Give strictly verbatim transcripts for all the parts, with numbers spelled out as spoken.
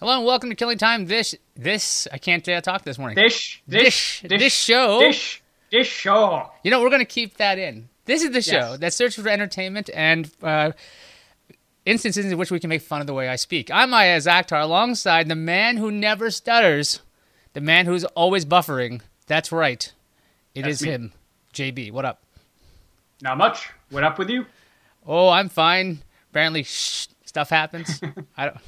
Hello and welcome to Killing Time. This, this, I can't uh, talk this morning. Dish, dish, Dish, dish, this show. dish, dish show. You know, we're going to keep that in. This is the show Yes. that searches for entertainment and uh, instances in which we can make fun of the way I speak. I'm Maya Akhtar alongside the man who never stutters, the man who's always buffering. That's right. It That's is me. him. J B, what up? Not much. What up with you? Oh, I'm fine. Apparently, shh, stuff happens. I don't.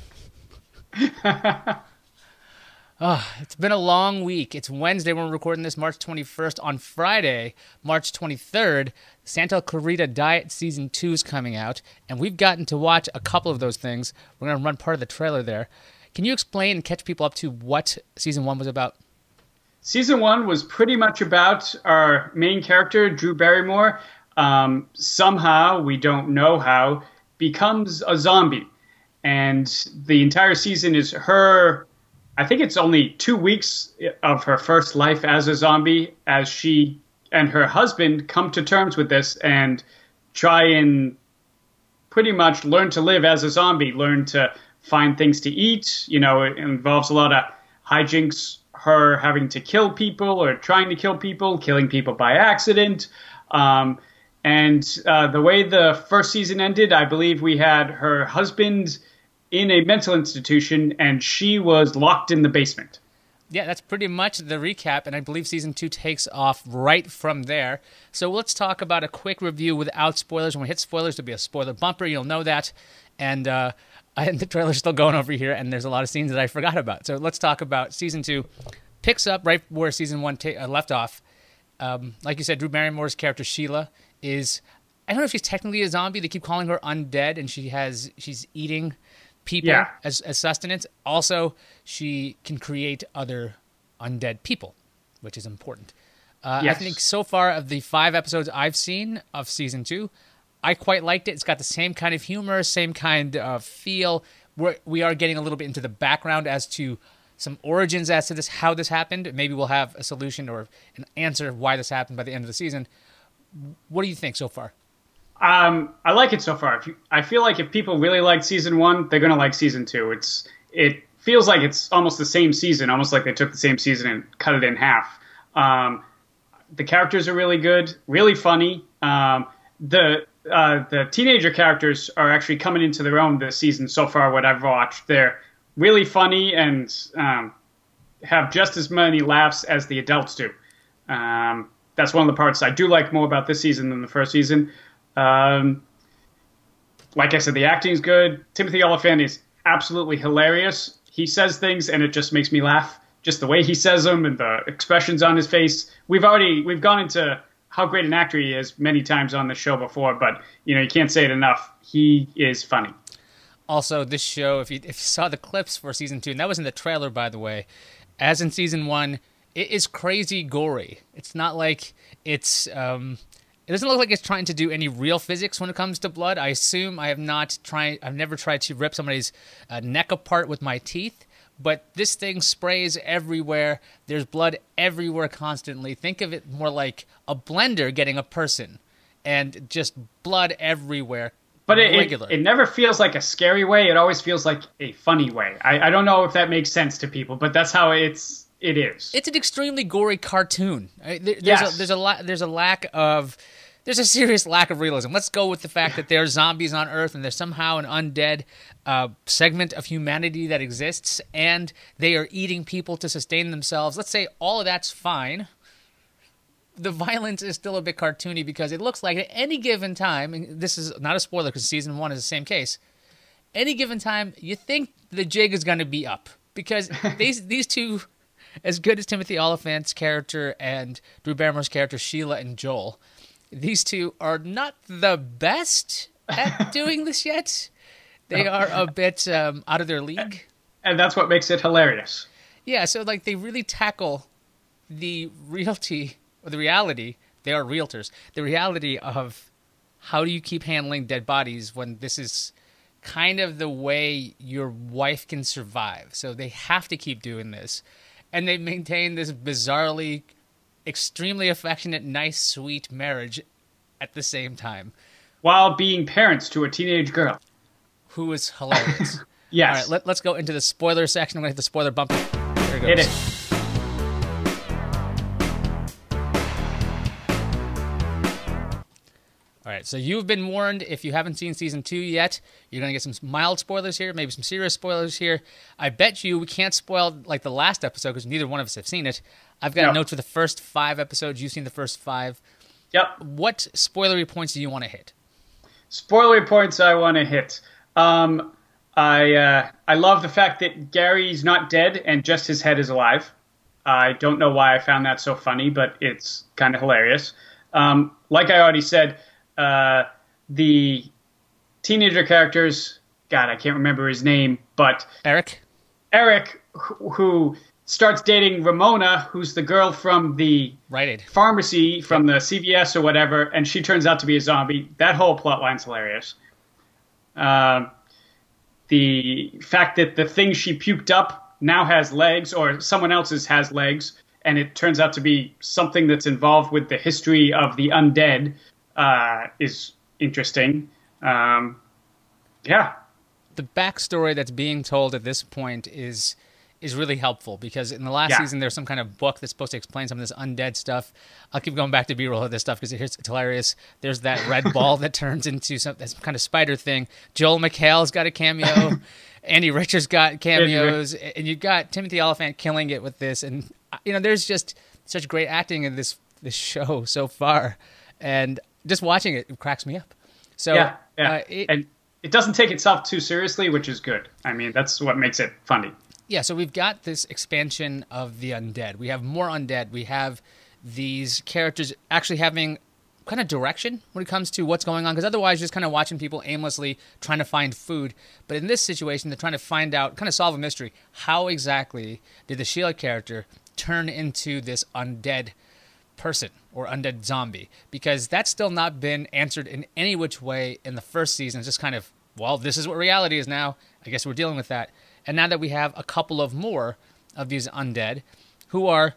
Oh, it's been a long week. It's Wednesday when we're recording this, March twenty-first. On Friday, March twenty-third, Santa Clarita Diet Season two is coming out, and we've gotten to watch a couple of those things. We're going to run part of the trailer there. Can you explain and catch people up to what Season one was about? Season one was pretty much about our main character, Drew Barrymore. Um, somehow, we don't know how, becomes a zombie. And the entire season is her, I think it's only two weeks of her first life as a zombie, as she and her husband come to terms with this and try and pretty much learn to live as a zombie, learn to find things to eat. You know, it involves a lot of hijinks, her having to kill people or trying to kill people, killing people by accident. Um, and uh, the way the first season ended, I believe we had her husband in a mental institution, and she was locked in the basement. Yeah, that's pretty much the recap, and I believe Season two takes off right from there. So let's talk about a quick review without spoilers. When we hit spoilers, there'll be a spoiler bumper. You'll know that. And, uh, and the trailer's still going over here, and there's a lot of scenes that I forgot about. So let's talk about Season two. Picks up right where Season one ta- uh, left off. Um, like you said, Drew Barrymore's character, Sheila, is... I don't know if she's technically a zombie. They keep calling her undead, and she has she's eating people Yeah. as, as sustenance. Also, she can create other undead people, which is important. Uh, Yes. I think so far of the five episodes I've seen of Season two, I quite liked it. It's got the same kind of humor, same kind of feel. We're, we are getting a little bit into the background as to some origins as to this, how this happened. Maybe we'll have a solution or an answer of why this happened by the end of the season. What do you think so far? Um, I like it so far. If you, I feel like if people really liked season one, they're gonna like season two. It's it feels like it's almost the same season, almost like they took the same season and cut it in half. Um, the characters are really good, really funny. Um, the uh, the teenager characters are actually coming into their own this season so far. What I've watched, they're really funny and um, have just as many laughs as the adults do. Um, that's one of the parts I do like more about this season than the first season. Um, like I said, the acting is good. Timothy Olyphant is absolutely hilarious. He says things and it just makes me laugh. Just the way he says them and the expressions on his face. We've already, we've gone into how great an actor he is many times on the show before, but you know, you can't say it enough. He is funny. Also, this show, if you, if you saw the clips for Season two, and that was in the trailer, by the way, as in Season one, it is crazy gory. It's not like it's... Um, It doesn't look like it's trying to do any real physics when it comes to blood. I assume I have not tried. I've never tried to rip somebody's uh, neck apart with my teeth. But this thing sprays everywhere. There's blood everywhere constantly. Think of it more like a blender getting a person, and just blood everywhere. But it, it, regular. it never feels like a scary way. It always feels like a funny way. I, I don't know if that makes sense to people, but that's how it's. It is. It's an extremely gory cartoon. I- there- There's, Yes. a, there's a la- There's a lack of. There's a serious lack of realism. Let's go with the fact that there are zombies on Earth and there's somehow an undead uh, segment of humanity that exists, and they are eating people to sustain themselves. Let's say all of that's fine. The violence is still a bit cartoony because it looks like at any given time, and this is not a spoiler because season one is the same case, any given time you think the jig is going to be up because these these two, as good as Timothy Olyphant's character and Drew Barrymore's character Sheila and Joel, these two are not the best at doing this yet. They are a bit um, out of their league. And that's what makes it hilarious. Yeah, so like they really tackle the reality, or the reality, they are realtors, the reality of how do you keep handling dead bodies when this is kind of the way your wife can survive. So they have to keep doing this. And they maintain this bizarrely extremely affectionate, nice, sweet marriage at the same time. While being parents to a teenage girl. Who is hilarious. Yes. All right, let, let's go into the spoiler section. I'm going to hit the spoiler bumper. There it goes. Hit it. All right, so you've been warned. If you haven't seen season two yet, you're going to get some mild spoilers here, maybe some serious spoilers here. I bet you we can't spoil like the last episode because neither one of us have seen it. I've got No. notes for the first five episodes. You've seen the first five. Yep. What spoilery points do you want to hit? Spoiler points I want to hit. Um, I uh, I love the fact that Gary's not dead and just his head is alive. I don't know why I found that so funny, but it's kind of hilarious. Um, like I already said, uh, the teenager characters, God, I can't remember his name, but Eric? Eric, who, who starts dating Ramona, who's the girl from the Rite Aid. pharmacy from the C V S or whatever, and she turns out to be a zombie. That whole plot line's hilarious. Um, the fact that the thing she puked up now has legs, or someone else's has legs, and it turns out to be something that's involved with the history of the undead, uh, is interesting. Um, yeah. The backstory that's being told at this point is is really helpful because in the last Yeah. season there's some kind of book that's supposed to explain some of this undead stuff. I'll keep going back to B-roll of this stuff because it's, it's hilarious. There's that red ball that turns into some, some kind of spider thing. Joel McHale's got a cameo. Andy Richards got cameos. And you've got Timothy Olyphant killing it with this. And, you know, there's just such great acting in this, this show so far. And just watching it, it cracks me up. So, Yeah, yeah. Uh, it, and it doesn't take itself too seriously, which is good. I mean, that's what makes it funny. Yeah, so we've got this expansion of the undead. We have more undead. We have these characters actually having kind of direction when it comes to what's going on, because otherwise you're just kind of watching people aimlessly trying to find food. But in this situation, they're trying to find out, kind of solve a mystery. How exactly did the Sheila character turn into this undead person or undead zombie? Because that's still not been answered in any which way in the first season. It's just kind of, well, this is what reality is now. I guess we're dealing with that. And now that we have a couple of more of these undead who are,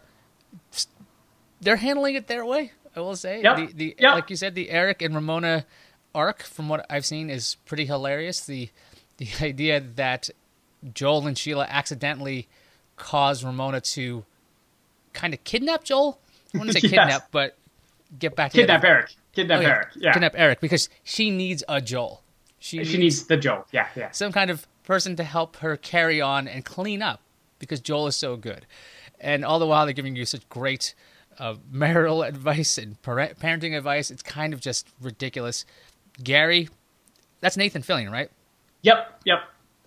they're handling it their way, I will say. Yep. The, the Yep. Like you said, the Eric and Ramona arc, from what I've seen, is pretty hilarious. The the idea that Joel and Sheila accidentally cause Ramona to kind of kidnap Joel. I wouldn't say Yes. kidnap, but get back Kidnap together. Eric. Kidnap Oh, yeah. Eric. Yeah. Kidnap Eric because she needs a Joel. She, She needs the Joel. Yeah, yeah. some kind of person to help her carry on and clean up because Joel is so good. And all the while they're giving you such great uh, marital advice and par- parenting advice. It's kind of just ridiculous. Gary, that's Nathan Fillion, right? Yep, yep.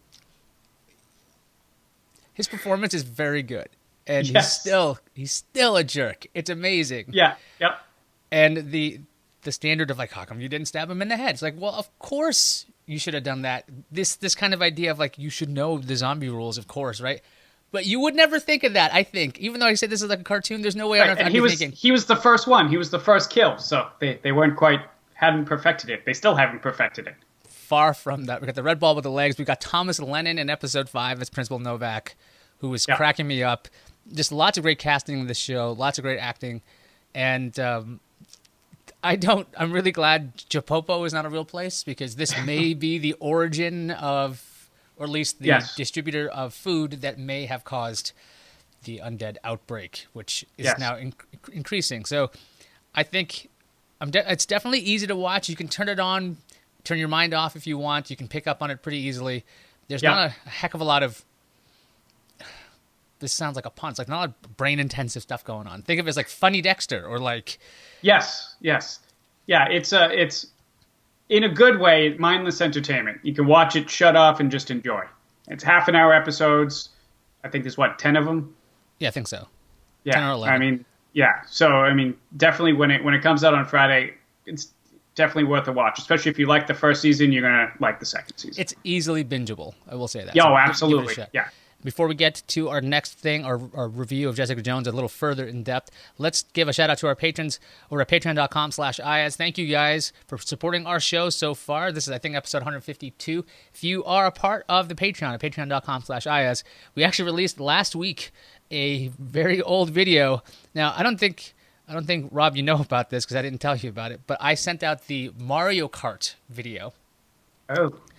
His performance is very good. And he's Yes. still he's still a jerk. It's amazing. Yeah, yep. And the the standard of like, how come you didn't stab him in the head? It's like, well, of course you should have done that. This this kind of idea of like you should know the zombie rules, of course, right? But you would never think of that, I think. Even though I said this is like a cartoon, there's no way on Right, earth and I'd he be was thinking. he was the first one. He was the first kill, so they, they weren't quite hadn't perfected it. They still haven't perfected it. Far from that. We got the red ball with the legs. We got Thomas Lennon in episode five as Principal Novak, who was Yeah. cracking me up. Just lots of great casting in this show, lots of great acting, and um, I don't. I'm really glad Japopo is not a real place because this may be the origin of, or at least the Yes. distributor of food that may have caused the undead outbreak, which is Yes. now in- increasing. So, I think I'm. De- it's definitely easy to watch. You can turn it on, turn your mind off if you want. You can pick up on it pretty easily. There's Yeah. not a heck of a lot of. This sounds like a pun. It's like not a lot of brain-intensive stuff going on. Think of it as like Funny Dexter or like. Yes, yes. Yeah, it's a it's in a good way, mindless entertainment. You can watch it, shut off, and just enjoy. It's half an hour episodes. I think there's what, ten of them? Yeah, I think so. Yeah. ten or eleven. I mean, yeah. So I mean, definitely when it when it comes out on Friday, it's definitely worth a watch. Especially if you like the first season, you're gonna like the second season. It's easily bingeable. I will say that. Yo, So give- give it a absolutely. shot. Yeah. Before we get to our next thing, our, our review of Jessica Jones a little further in depth, let's give a shout out to our patrons over at patreon.com slash IAS. Thank you guys for supporting our show so far. This is, I think, episode one fifty-two. If you are a part of the Patreon at patreon.com slash IAS, we actually released last week a very old video. Now, I don't think, I don't think, Rob, you know about this because I didn't tell you about it, but I sent out the Mario Kart video. Oh.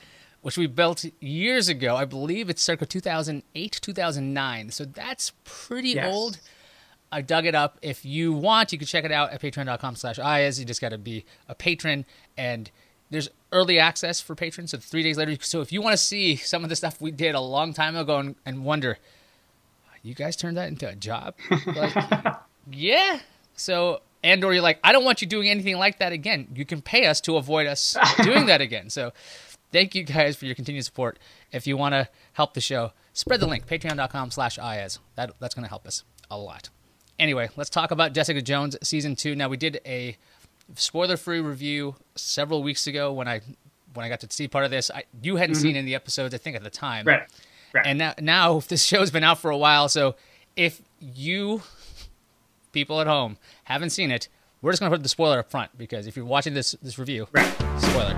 which we built years ago. I believe it's circa two thousand eight, two thousand nine. So that's pretty Yes. old. I dug it up. If you want, you can check it out at patreon.com slash IAZ. You just got to be a patron, and there's early access for patrons, so three days later. So if you want to see some of the stuff we did a long time ago and, and wonder, you guys turned that into a job? Like, yeah. So, and or you're like, I don't want you doing anything like that again. You can pay us to avoid us doing that again. So thank you guys for your continued support. If you want to help the show, spread the link, patreon.com slash IAZ. That, that's going to help us a lot. Anyway, let's talk about Jessica Jones Season two. Now, we did a spoiler-free review several weeks ago when I when I got to see part of this. I, you hadn't mm-hmm. seen any of the episodes, I think, at the time. Right, right. And now, now this show's been out for a while, so if you, people at home, haven't seen it, we're just going to put the spoiler up front, because if you're watching this, this review, right. spoiler.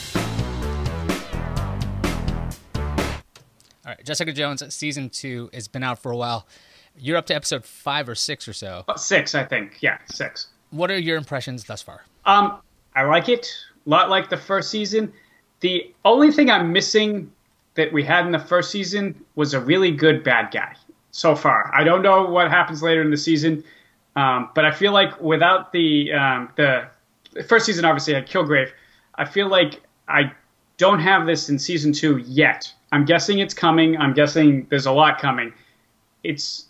All right, Jessica Jones Season two has been out for a while. You're up to episode five or six or so. Six, I think. Yeah, six. What are your impressions thus far? Um, I like it. A lot like the first season. The only thing I'm missing that we had in the first season was a really good bad guy so far. I don't know what happens later in the season, um, but I feel like without the um, the first season, obviously had Kilgrave. I feel like I don't have this in season two yet. I'm guessing it's coming. I'm guessing there's a lot coming. It's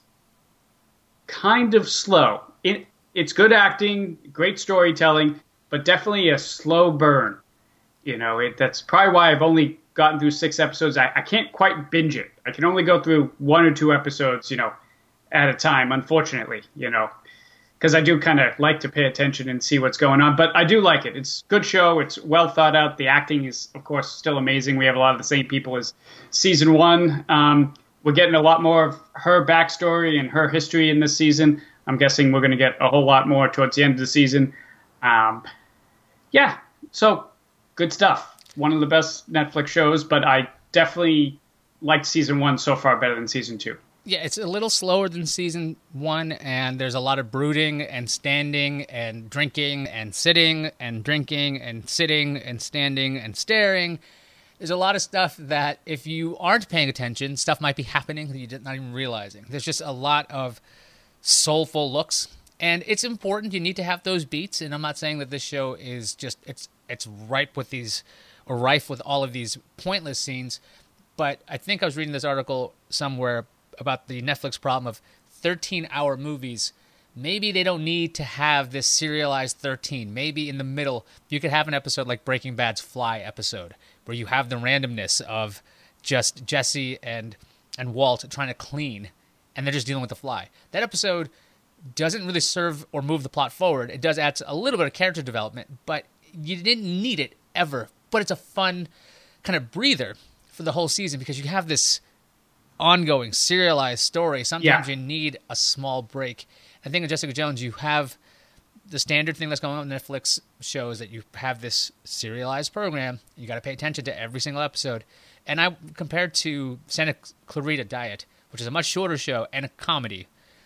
kind of slow. It, it's good acting, great storytelling, but definitely a slow burn. You know, it, that's probably why I've only gotten through six episodes. I, I can't quite binge it. I can only go through one or two episodes, you know, at a time, unfortunately, you know, because I do kind of like to pay attention and see what's going on. But I do like it. It's a good show. It's well thought out. The acting is, of course, still amazing. We have a lot of the same people as season one. Um, We're getting a lot more of her backstory and her history in this season. I'm guessing we're going to get a whole lot more towards the end of the season. Um, yeah, so good stuff. One of the best Netflix shows, but I definitely liked season one so far better than season two. Yeah, it's a little slower than season one, and there's a lot of brooding and standing and drinking and sitting and drinking and sitting and standing and staring. There's a lot of stuff that if you aren't paying attention, stuff might be happening that you're not even realizing. There's just a lot of soulful looks, and it's important. You need to have those beats, and I'm not saying that this show is just, it's it's ripe with these, or rife with all of these pointless scenes, but I think I was reading this article somewhere about the Netflix problem of thirteen-hour movies. Maybe they don't need to have this serialized thirteen. Maybe in the middle, you could have an episode like Breaking Bad's Fly episode, where you have the randomness of just Jesse and and Walt trying to clean, and they're just dealing with the fly. That episode doesn't really serve or move the plot forward. It does add a little bit of character development, but you didn't need it ever. But it's a fun kind of breather for the whole season, because you have this ongoing serialized story. Sometimes yeah. you need a small break. I think in Jessica Jones, you have the standard thing that's going on with Netflix shows, that you have this serialized program. You got to pay attention to every single episode. And I compared to Santa Clarita Diet, which is a much shorter show and a comedy,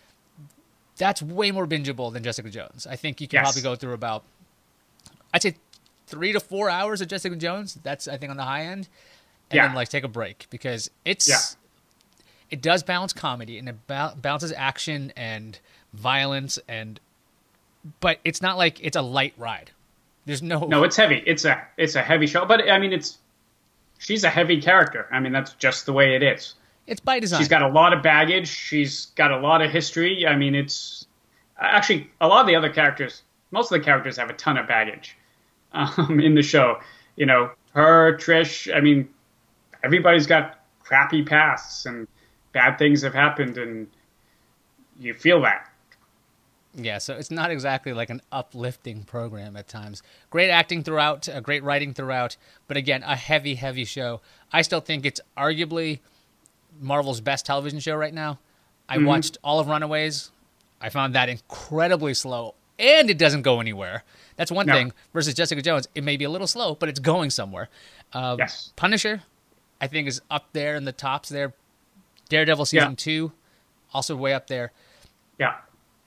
that's way more bingeable than Jessica Jones. I think you can yes. probably go through about, I'd say three to four hours of Jessica Jones. That's, I think, on the high end. And yeah. then like take a break, because it's, yeah. it does balance comedy, and it ba- balances action and violence, and but it's not like it's a light ride. There's no no it's heavy. It's a it's a heavy show, but I mean, it's she's a heavy character. I mean, that's just the way it is. It's by design. She's got a lot of baggage. She's got a lot of history. I mean, it's actually a lot of the other characters, most of the characters have a ton of baggage um, in the show. You know, her, Trish, I mean, everybody's got crappy pasts and bad things have happened, and you feel that. Yeah, so it's not exactly like an uplifting program at times. Great acting throughout, uh, great writing throughout, but again, a heavy, heavy show. I still think it's arguably Marvel's best television show right now. I mm-hmm. watched all of Runaways. I found that incredibly slow, and it doesn't go anywhere. That's one no. thing. Versus Jessica Jones, it may be a little slow, but it's going somewhere. Uh, yes. Punisher, I think, is up there in the tops there. Daredevil season yeah. two, also way up there. Yeah.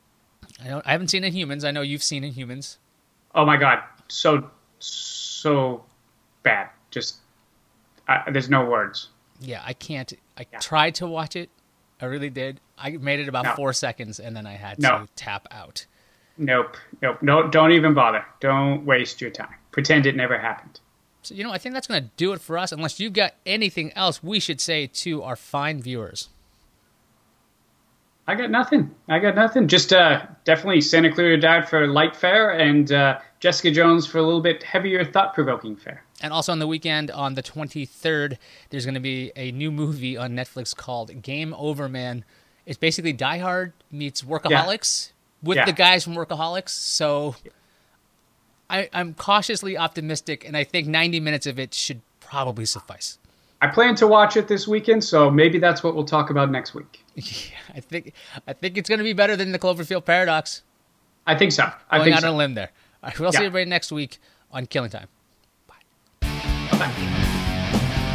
I don't. I haven't seen Inhumans. I know you've seen Inhumans. Oh my God, so so bad. Just I, there's no words. Yeah, I can't. I Yeah. tried to watch it. I really did. I made it about No. four seconds, and then I had No. to tap out. Nope. Nope. No. Don't even bother. Don't waste your time. Pretend it never happened. So, you know, I think that's going to do it for us. Unless you've got anything else we should say to our fine viewers. I got nothing. I got nothing. Just uh, definitely Santa Clarita Diet for light fare, and uh, Jessica Jones for a little bit heavier, thought-provoking fare. And also on the weekend, on the twenty-third, there's going to be a new movie on Netflix called Game Over Man. It's basically Die Hard meets Workaholics with Yeah. the guys from Workaholics. So I, I'm cautiously optimistic, and I think ninety minutes of it should probably suffice. I plan to watch it this weekend, so maybe that's what we'll talk about next week. Yeah, I think I think it's going to be better than the Cloverfield Paradox. I think so. I Going think out so. on a limb there. All right, we'll see Yeah. everybody next week on Killing Time. Bye-bye.